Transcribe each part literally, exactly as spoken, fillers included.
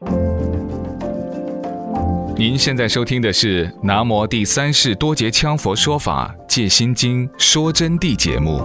您现在收听的是南无第三世多杰羌佛说法戒心经说真谛节目。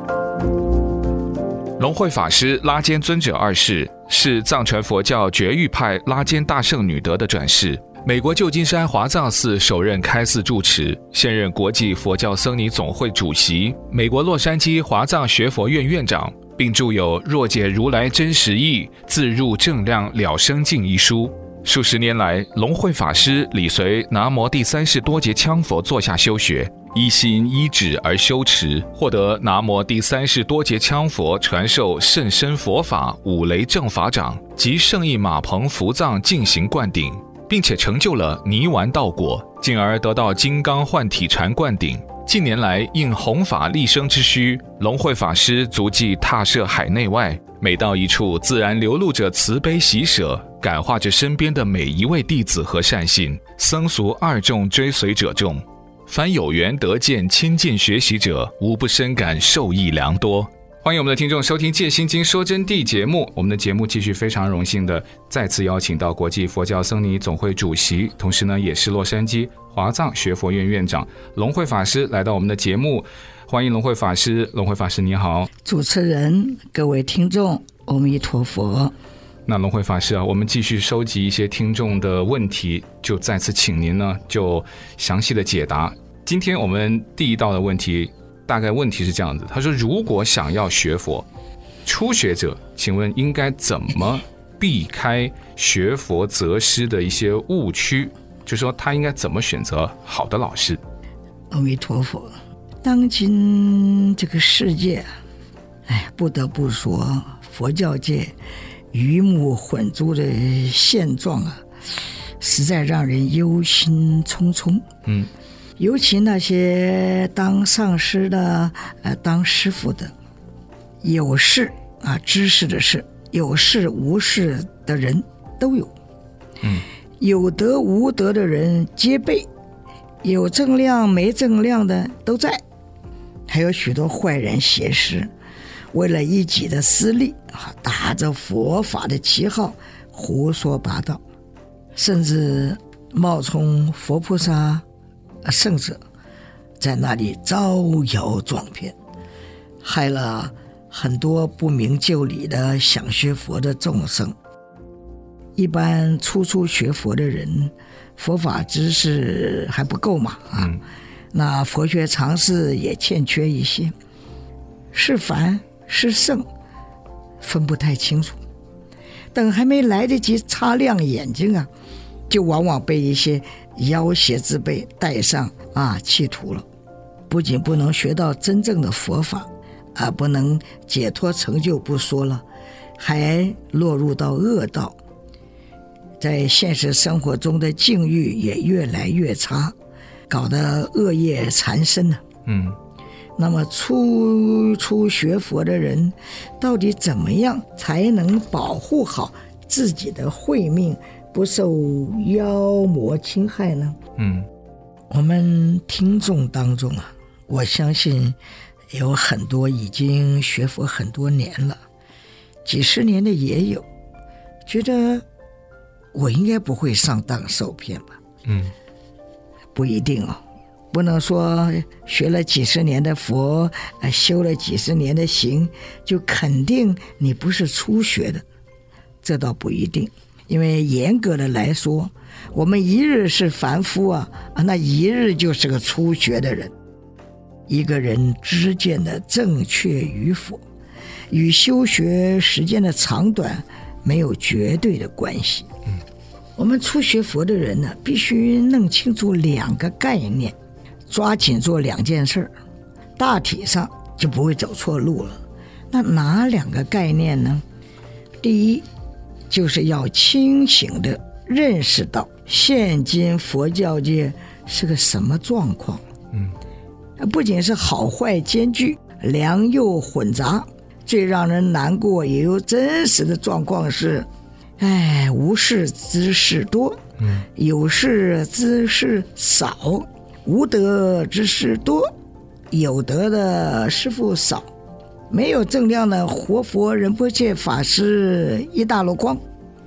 龙慧法师拉坚尊者二世是藏传佛教觉域派拉坚大圣女德的转世，美国旧金山华藏寺首任开寺住持，现任国际佛教僧尼总会主席，美国洛杉矶华藏学佛院院长，并著有《若解如来真实义，自入正量了生净》一书。数十年来，龙慧法师理随南无第三世多杰羌佛座下修学，依心依止而修持，获得南无第三世多杰羌佛传授甚深佛法五雷正法掌及圣意马棚伏藏进行灌顶，并且成就了泥丸道果，进而得到金刚幻体禅灌顶。近年来应弘法立生之需，龙慧法师足迹踏涉海内外，每到一处自然流露着慈悲喜舍，感化着身边的每一位弟子和善信，僧俗二众追随者众。凡有缘得见亲近学习者，无不深感受益良多。欢迎我们的听众收听戒心经说真谛节目。我们的节目继续非常荣幸的再次邀请到国际佛教僧尼总会主席，同时呢也是洛杉矶华藏学佛院院长龙慧法师来到我们的节目。欢迎龙慧法师。龙慧法师你好。 主持人，各位听众，阿弥陀佛。 那龙慧法师啊，我们继续收集一些听众的问题，就再次请您呢就详细的解答。今天我们第一道的问题，大概问题是这样子，他说如果想要学佛，初学者请问应该怎么避开学佛择师的一些误区，就说他应该怎么选择好的老师。 阿弥陀佛。当今这个世界，哎，不得不说佛教界鱼目混珠的现状啊，实在让人忧心忡忡。嗯，尤其那些当上师的、呃、当师傅的，有事啊知识的事，有事无事的人都有。嗯，有德无德的人皆备，有正量没正量的都在，还有许多坏人邪师，为了一己的私利，打着佛法的旗号胡说八道，甚至冒充佛菩萨圣者，在那里招摇撞骗，害了很多不明就里的想学佛的众生。一般初初学佛的人，佛法知识还不够嘛，啊，嗯，那佛学常识也欠缺一些，是凡是圣分不太清楚，等还没来得及擦亮眼睛啊，就往往被一些要挟之辈带上啊歧途了。不仅不能学到真正的佛法啊，不能解脱成就不说了，还落入到恶道，在现实生活中的境遇也越来越差，搞得恶业缠身了。嗯，那么初初学佛的人，到底怎么样才能保护好自己的慧命，不受妖魔侵害呢？嗯，我们听众当中啊，我相信有很多已经学佛很多年了，几十年的也有，觉得我应该不会上当受骗吧？嗯，不一定哦，不能说学了几十年的佛，修了几十年的行，就肯定你不是初学的，这倒不一定。因为严格的来说，我们一日是凡夫啊，那一日就是个初学的人。一个人知见的正确与否，与修学时间的长短没有绝对的关系。嗯，我们初学佛的人呢，必须弄清楚两个概念，抓紧做两件事，大体上就不会走错路了。那哪两个概念呢？第一，就是要清醒地认识到现今佛教界是个什么状况。嗯，不仅是好坏兼具，良莠混杂，最让人难过也有真实的状况是，哎，无事之事多，嗯，有事之事少，无德之事多，有德的师父少，没有正量的活佛仁波切法师一大箩筐，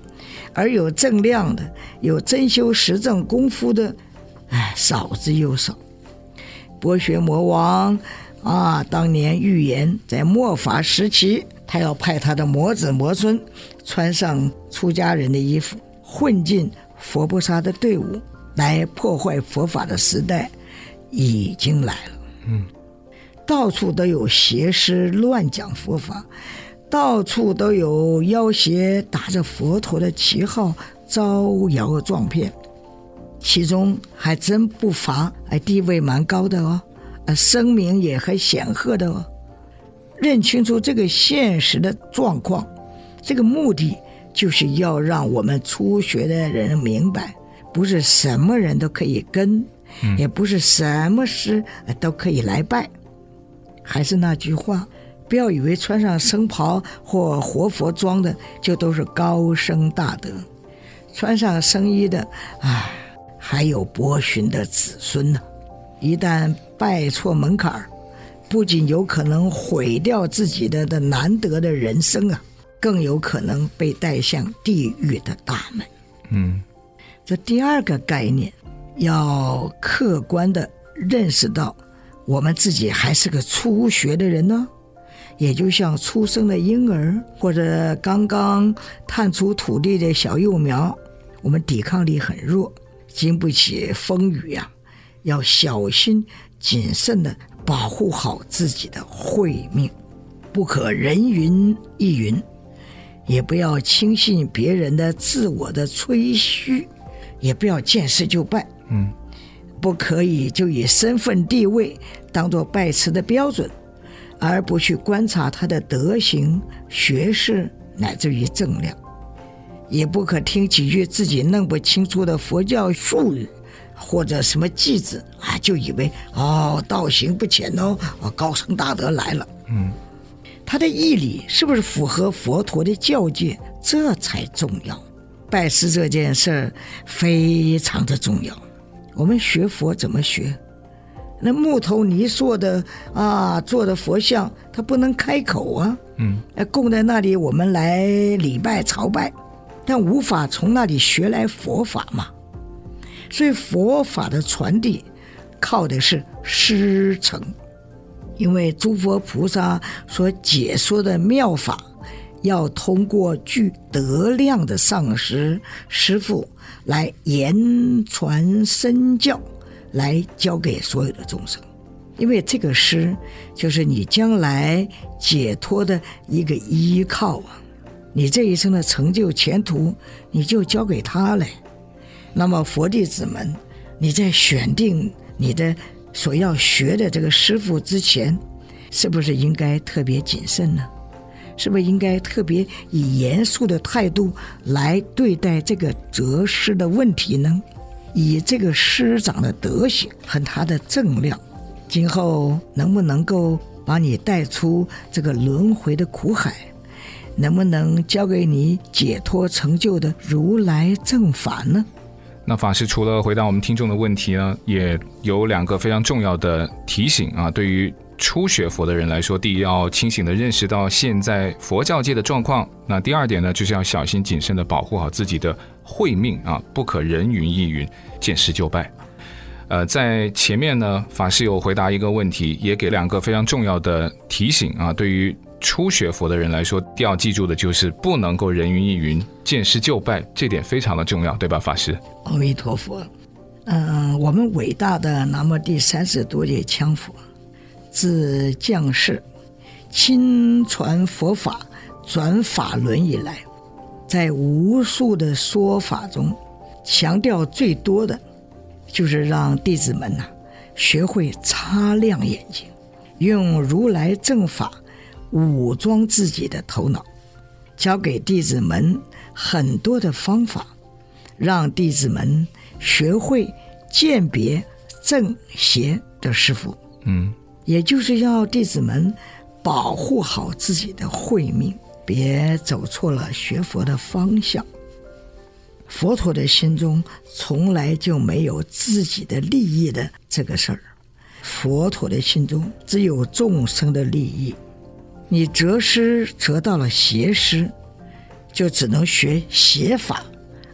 而有正量的，有真修实证功夫的，哎，少之又少。博学魔王啊，当年预言在末法时期，他要派他的魔子魔孙穿上出家人的衣服，混进佛菩萨的队伍，来破坏佛法的时代已经来了。 嗯， 到处都有邪师乱讲佛法，到处都有妖邪打着佛陀的旗号招摇撞骗，其中还真不乏哎地位蛮高的哦，声名也很显赫的哦。认清楚这个现实的状况，这个目的就是要让我们初学的人明白，不是什么人都可以跟，嗯、也不是什么事都可以来拜。还是那句话，不要以为穿上僧袍或活佛装的就都是高僧大德，穿上僧衣的啊，还有博寻的子孙呢。一旦拜错门槛，不仅有可能毁掉自己的的难得的人生啊，更有可能被带向地狱的大门。 嗯， 这第二个概念，要客观的认识到，我们自己还是个初学的人呢，也就像出生的婴儿或者刚刚探出土地的小幼苗，我们抵抗力很弱，经不起风雨呀、啊，要小心谨慎的保护好自己的慧命，不可人云亦云，也不要轻信别人的自我的吹嘘，也不要见势就拜。 嗯， 不可以就以身份地位当作拜师的标准，而不去观察他的德行、学识乃至于正量。也不可听几句自己弄不清楚的佛教术语或者什么偈子啊，就以为哦道行不浅哦，高僧大德来了。 嗯， 他的义理是不是符合佛陀的教诫，这才重要。拜师这件事非常的重要。我们学佛怎么学？那木头泥塑的啊做的佛像，它不能开口啊， 嗯， 供在那里我们来礼拜朝拜，但无法从那里学来佛法嘛。所以佛法的传递靠的是师承，因为诸佛菩萨所解说的妙法，要通过具德量的上师师父来言传身教，来教给所有的众生。因为这个师就是你将来解脱的一个依靠啊，你这一生的成就前途你就交给他了。那么佛弟子们，你在选定你的所要学的这个师父之前，是不是应该特别谨慎呢？是不是应该特别以严肃的态度来对待这个择师的问题呢？以这个师长的德行和他的正量，今后能不能够把你带出这个轮回的苦海，能不能教给你解脱成就的如来正法呢？ 那法师除了回答我们听众的问题呢，也有两个非常重要的提醒啊。对于初学佛的人来说，第一要清醒地认识到现在佛教界的状况，那第二点呢，就是要小心谨慎地保护好自己的慧命啊，不可人云亦云，见势就拜。呃，在前面呢，法师有回答一个问题，也给两个非常重要的提醒啊。对于初学佛的人来说，要记住的就是不能够人云亦云，见势就拜，这点非常的重要，对吧，法师？ 阿弥陀佛。嗯、呃，我们伟大的南无第三十多届羌佛，自降世亲传佛法转法轮以来，在无数的说法中，强调最多的就是让弟子们呐、啊、学会擦亮眼睛，用如来正法武装自己的头脑，教给弟子们很多的方法，让弟子们学会鉴别正邪的师父。 嗯， 也就是要弟子们保护好自己的慧命，别走错了学佛的方向。佛陀的心中从来就没有自己的利益的这个事儿，佛陀的心中只有众生的利益。你择师择到了邪师，就只能学邪法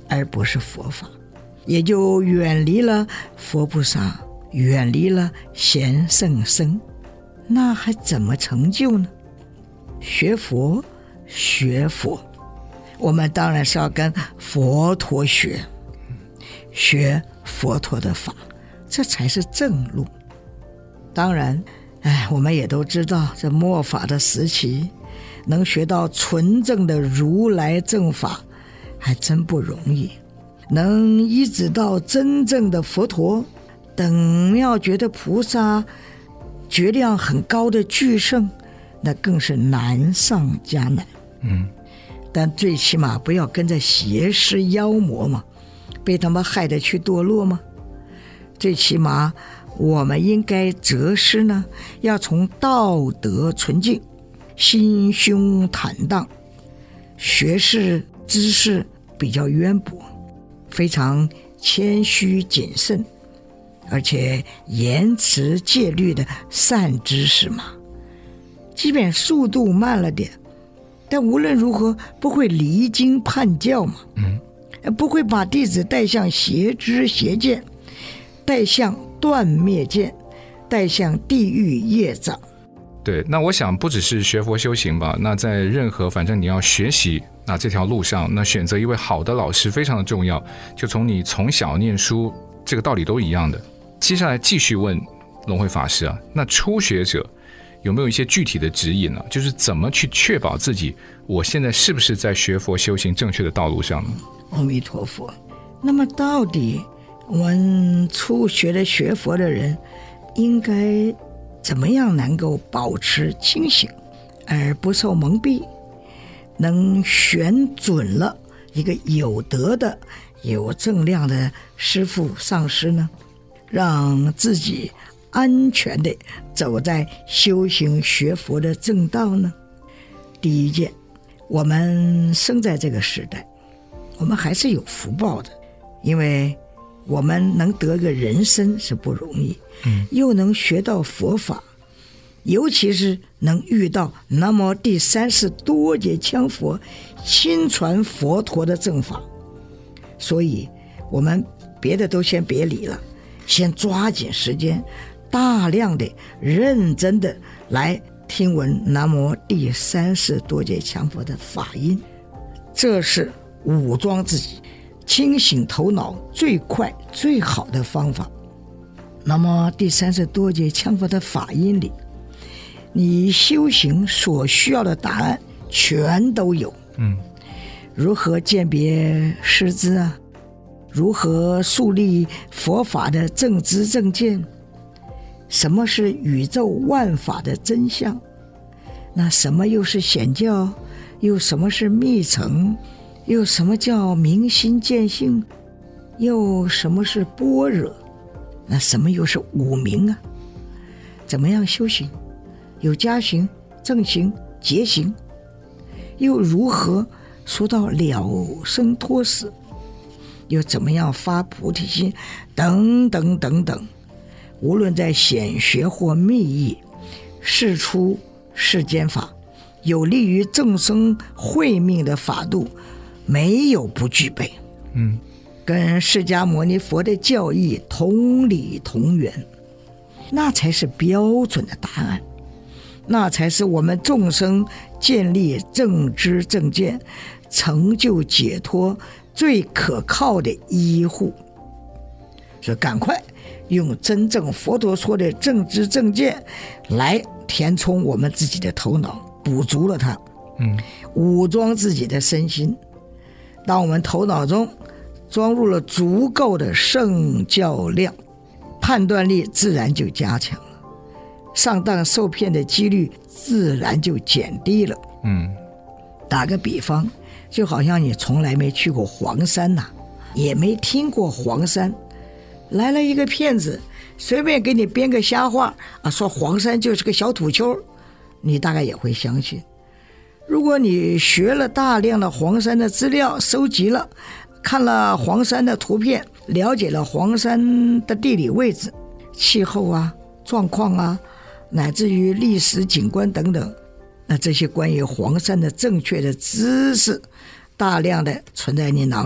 而不是佛法，也就远离了佛菩萨，远离了贤圣僧，那还怎么成就呢？学佛学佛，我们当然是要跟佛陀学，学佛陀的法，这才是正路。当然哎，我们也都知道，这末法的时期能学到纯正的如来正法还真不容易，能依止到真正的佛陀等妙觉的菩萨，觉量很高的巨圣，那更是难上加难。 嗯， 但最起码不要跟着邪师妖魔嘛，被他们害得去堕落吗？最起码我们应该择师呢，要从道德纯净、心胸坦荡、学识知识比较渊博、非常谦虚谨慎，而且严持戒律的善知识嘛。即便速度慢了点，但无论如何不会离经叛教嘛， 嗯， 不会把弟子带向邪知邪见，带向断灭见，带向地狱业障。 对，那我想不只是学佛修行吧，那在任何反正你要学习那这条路上，那选择一位好的老师非常的重要，就从你从小念书这个道理都一样的。接下来继续问龙慧法师啊，那初学者有没有一些具体的指引呢？就是怎么去确保自己我现在是不是在学佛修行正确的道路上呢？ 阿弥陀佛。那么到底我们初学的学佛的人应该怎么样能够保持清醒而不受蒙蔽，能选准了一个有德的有正量的师父上师呢，让自己安全地走在修行学佛的正道呢？第一件，我们生在这个时代，我们还是有福报的，因为我们能得个人身是不容易，嗯，又能学到佛法，尤其是能遇到南无第三世多杰羌佛亲传佛陀的正法，所以我们别的都先别理了，先抓紧时间，大量的认真的来听闻南无第三世多杰羌佛的法音，这是武装自己清醒头脑最快最好的方法。那么第三世多杰羌佛的法音里，你修行所需要的答案全都有。 嗯， 如何鉴别师资啊？如何树立佛法的正知正见？什么是宇宙万法的真相？那什么又是显教？又什么是密乘？又什么叫明心见性？又什么是般若？那什么又是五明啊？怎么样修行？有加行、正行、结行，又如何说到了生脱死？又怎么样发菩提心？等等等等，无论在显学或密意，释出世间法，有利于众生慧命的法度，没有不具备。 嗯， 跟释迦牟尼佛的教义同理同源，那才是标准的答案，那才是我们众生建立正知正见、成就解脱最可靠的依护。所以赶快用真正佛陀说的正知正见来填充我们自己的头脑，补足了它， 嗯， 武装自己的身心。当我们头脑中装入了足够的圣教量，判断力自然就加强了，上当受骗的几率自然就减低了。 嗯， 打个比方，就好像你从来没去过黄山呐、啊，也没听过黄山，来了一个骗子，随便给你编个瞎话啊，说黄山就是个小土丘，你大概也会相信。如果你学了大量的黄山的资料，收集了，看了黄山的图片，了解了黄山的地理位置、气候啊、状况啊，乃至于历史景观等等，那这些关于黄山的正确的知识大量的存在你脑里了，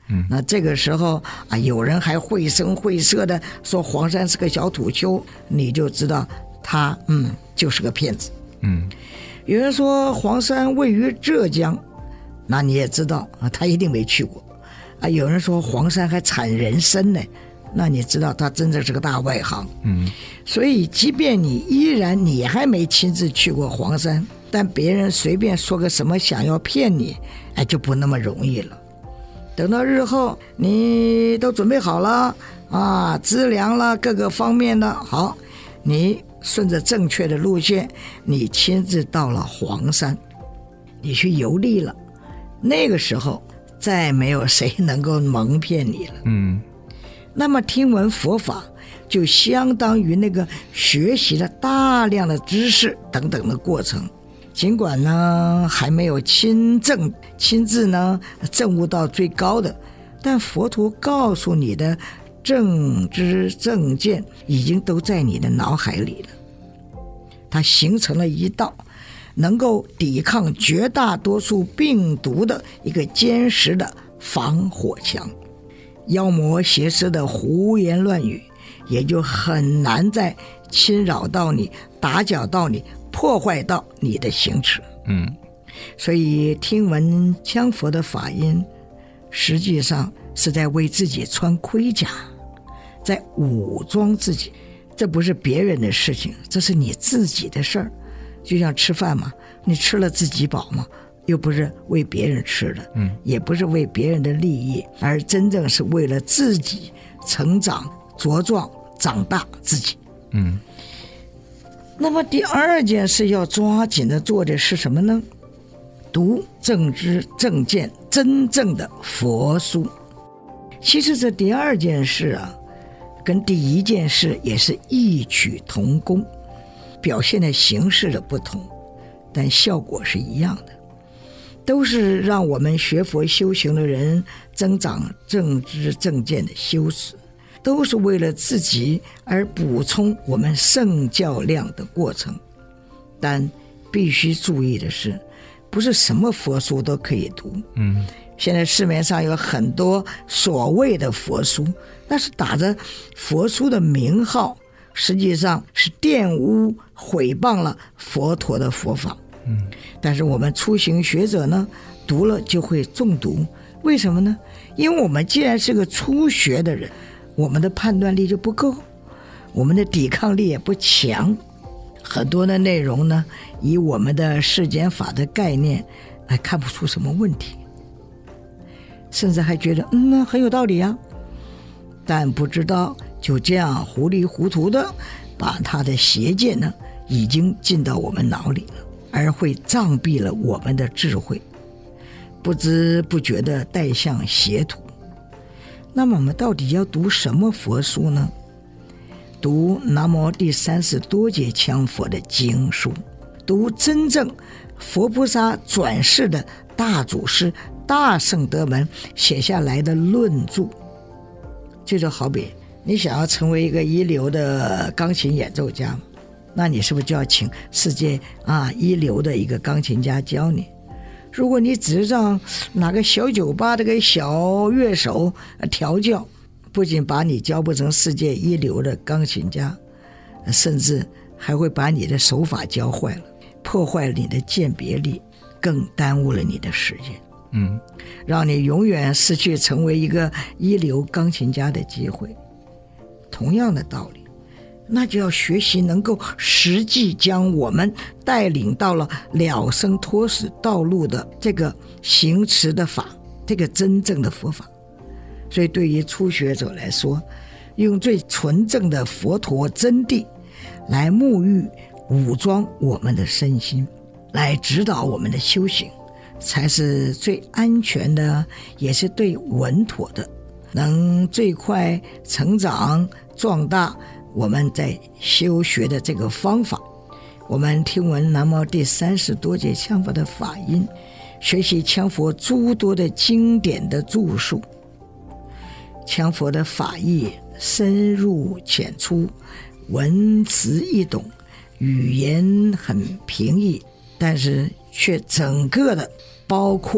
嗯， 那这个时候啊，有人还绘声绘色的说黄山是个小土丘，你就知道他嗯就是个骗子。 嗯， 有人说黄山位于浙江，那你也知道啊，他一定没去过啊。有人说黄山还产人参呢，那你知道他真的是个大外行。 嗯， 所以即便你依然你还没亲自去过黄山，但别人随便说个什么想要骗你，哎，就不那么容易了。等到日后你都准备好了啊，资粮了，各个方面的好，你顺着正确的路线，你亲自到了黄山，你去游历了，那个时候再没有谁能够蒙骗你了。 嗯， 那么听闻佛法就相当于那个学习了大量的知识等等的过程，尽管呢还没有亲证亲自呢证悟到最高的，但佛陀告诉你的正知正见已经都在你的脑海里了，它形成了一道能够抵抗绝大多数病毒的一个坚实的防火墙，妖魔邪师的胡言乱语也就很难再侵扰到你，打搅到你，破坏到你的行持。 嗯， 所以听闻羌佛的法音，实际上是在为自己穿盔甲，在武装自己。这不是别人的事情，这是你自己的事儿。就像吃饭嘛，你吃了自己饱嘛，又不是为别人吃的， 嗯， 也不是为别人的利益，而真正是为了自己成长、茁壮、长大自己。 嗯， 那么第二件事要抓紧的做的是什么呢？读正知正见真正的佛书。其实这第二件事啊，跟第一件事也是异曲同工，表现的形式的不同，但效果是一样的，都是让我们学佛修行的人增长正知正见的修持，都是为了自己而补充我们圣教量的过程。但必须注意的是，不是什么佛书都可以读。 嗯， 现在市面上有很多所谓的佛书，那是打着佛书的名号，实际上是玷污毁谤了佛陀的佛法。 嗯， 但是我们初行学者呢，读了就会中毒。为什么呢？因为我们既然是个初学的人，我们的判断力就不够，我们的抵抗力也不强，很多的内容呢，以我们的世间法的概念来看不出什么问题，甚至还觉得嗯很有道理啊，但不知道就这样糊里糊涂的把他的邪见呢已经进到我们脑里了，而会障蔽了我们的智慧，不知不觉的带向邪途。那么我们到底要读什么佛书呢？读南无第三十多劫羌佛的经书，读真正佛菩萨转世的大祖师大圣德门写下来的论著。这就好比你想要成为一个一流的钢琴演奏家，那你是不是就要请世界啊一流的一个钢琴家教你？如果你只是让哪个小酒吧这个小乐手调教，不仅把你教不成世界一流的钢琴家，甚至还会把你的手法教坏了，破坏了你的鉴别力，更耽误了你的时间。 嗯， 让你永远失去成为一个一流钢琴家的机会。同样的道理，那就要学习能够实际将我们带领到了了生脱死道路的这个行持的法，这个真正的佛法。所以对于初学者来说，用最纯正的佛陀真谛来沐浴武装我们的身心，来指导我们的修行，才是最安全的，也是最稳妥的，能最快成长壮大我们在修学的这个方法。我们听闻南无第三十多劫羌佛的法音，学习羌佛诸多的经典的著述。羌佛的法义深入浅出，文词易懂，语言很平易，但是却整个的包括了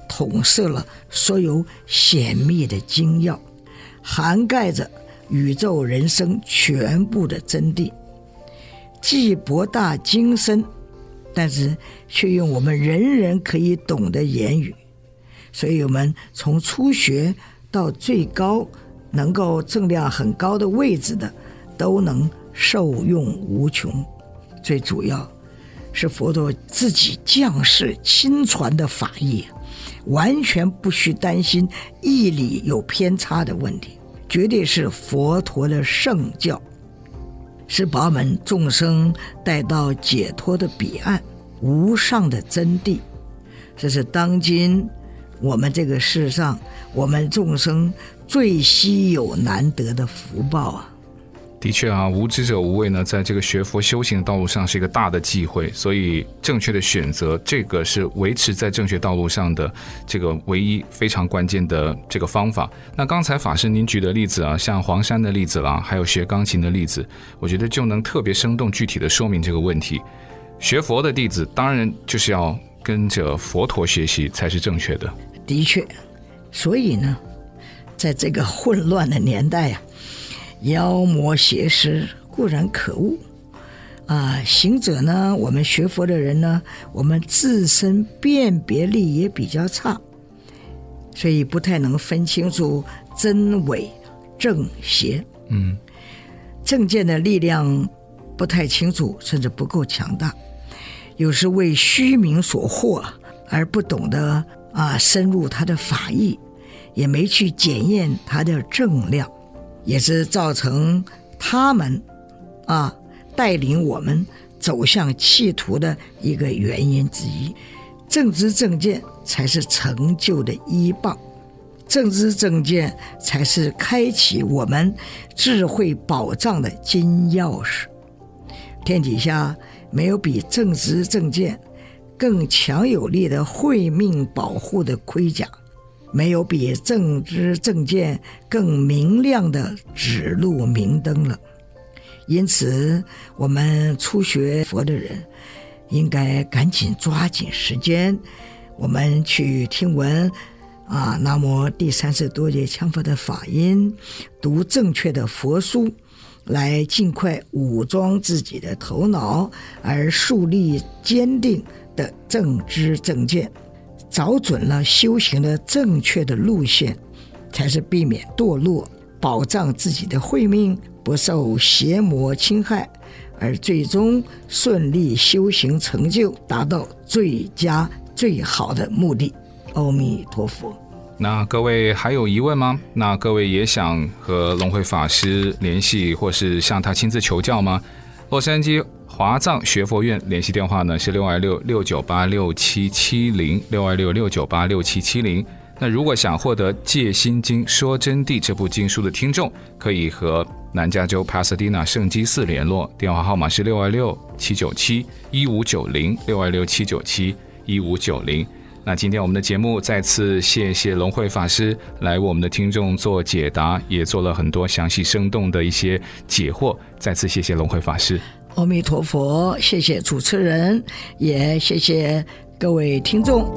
统摄了所有显密的精要，涵盖着宇宙人生全部的真谛，既博大精深，但是却用我们人人可以懂的言语，所以我们从初学到最高能够正量很高的位置的，都能受用无穷。最主要是佛陀自己降世亲传的法义，完全不需担心义理有偏差的问题，绝对是佛陀的圣教，是把我们众生带到解脱的彼岸，无上的真谛。这是当今我们这个世上我们众生最稀有难得的福报啊！ 的确啊，无知者无畏呢，在这个学佛修行的道路上是一个大的忌讳，所以正确的选择，这个是维持在正确道路上的这个唯一非常关键的这个方法。那刚才法师您举的例子啊，像黄山的例子啦，还有学钢琴的例子，我觉得就能特别生动具体的说明这个问题。学佛的弟子当然就是要跟着佛陀学习才是正确的。 的确，所以呢，在这个混乱的年代啊，妖魔邪师固然可恶啊，行者呢，我们学佛的人呢，我们自身辨别力也比较差，所以不太能分清楚真伪正邪。 嗯， 正见的力量不太清楚，甚至不够强大，有时为虚名所惑，而不懂得啊深入他的法义，也没去检验他的正量，也是造成他们啊带领我们走向歧途的一个原因之一。正知正见才是成就的依傍，正知正见才是开启我们智慧宝藏的金钥匙。天底下没有比正知正见更强有力的慧命保护的盔甲，没有比正知正见更明亮的指路明灯了。因此我们初学佛的人应该赶紧抓紧时间，我们去听闻啊，南无第三十多劫羌佛的法音，读正确的佛书，来尽快武装自己的头脑，而树立坚定的正知正见，找准了修行的正确的路线，才是避免堕落，保障自己的慧命不受邪魔侵害，而最终顺利修行成就，达到最佳最好的目的。阿弥陀佛。 那各位还有疑问吗？那各位也想和龙慧法师联系，或是向他亲自求教吗？洛杉矶华藏学佛院联系电话呢是六二六六九八六七七零 六二六六九八六七七零。那如果想获得《戒心经说真谛》这部经书的听众，可以和南加州 Pasadena 圣基寺联络，电话号码是六二六七九七一五九零 六二六七九七一五九零。那今天我们的节目再次谢谢龙慧法师来为我们的听众做解答，也做了很多详细生动的一些解惑，再次谢谢龙慧法师。 阿弥陀佛，谢谢主持人，也谢谢各位听众。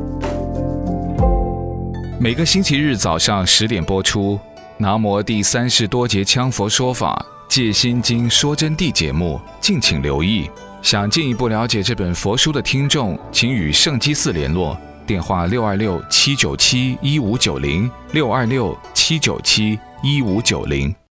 每个星期日早上十点播出南无第三十多节羌佛说法戒心经说真谛节目，敬请留意。想进一步了解这本佛书的听众，请与圣基寺联络，电话六二六七九七一五九零 六二六七九七一五九零。